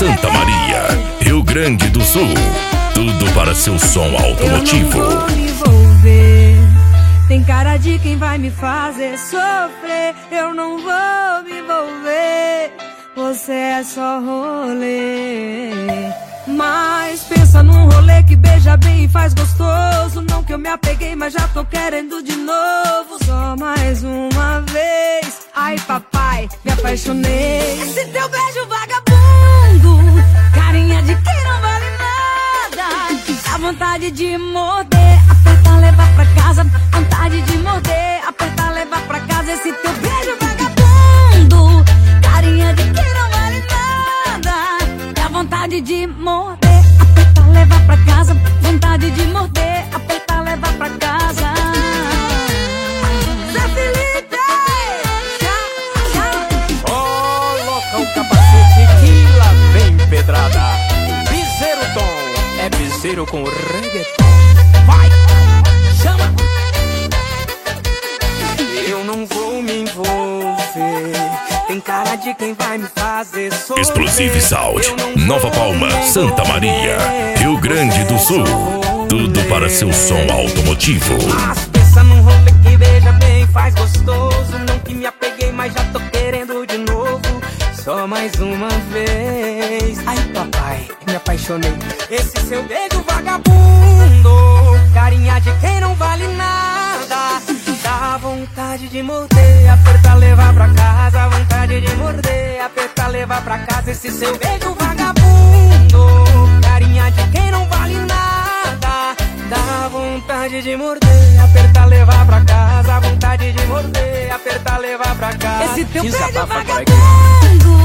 Santa Maria, Rio Grande do Sul. Tudo para seu som automotivo. Eu não vou me envolver, tem cara de quem vai me fazer sofrer. Eu não vou me envolver, você é só rolê. Mas pensa num rolê que beija bem e faz gostoso. Não que eu me apeguei, mas já tô querendo de novo. Só mais uma vez, ai papai, me apaixonei. Esse teu beijo vagabundo, carinha de quem não vale nada. Dá vontade de morder, apertar, levar pra casa. Vontade de morder, apertar, levar pra casa. Esse teu beijo vagabundo, carinha de quem não vale nada. Dá vontade de morder, apertar, levar pra casa. Vontade de morder, apertar, levar pra casa. Zé Felipe, tchau. Coloca o capacete que lá vem pedrada. Piseiro Tom, é piseiro com reggaeton. Vai, chama. Eu não vou me envolver, tem cara de quem vai me fazer sofrer. Explosive Sound, Nova Palma, Santa Maria, Rio Grande do Sul. Tudo para seu som automotivo. Mas pensa num rolê que beija bem, faz gostoso. Não que me apeguei, mas já tô querendo de novo. Só mais uma vez, ai papai, me apaixonei. Esse seu beijo vagabundo, carinha de quem não vale nada. Dá vontade de morder, apertar, levar pra casa. Vontade de morder, apertar, levar pra casa. Esse seu beijo vagabundo, carinha de quem não vale nada. Dá vontade de morder, apertar, levar pra casa. Vontade de morder, apertar, levar pra casa. Esse teu beijo Desabafa por aqui. vagabundo,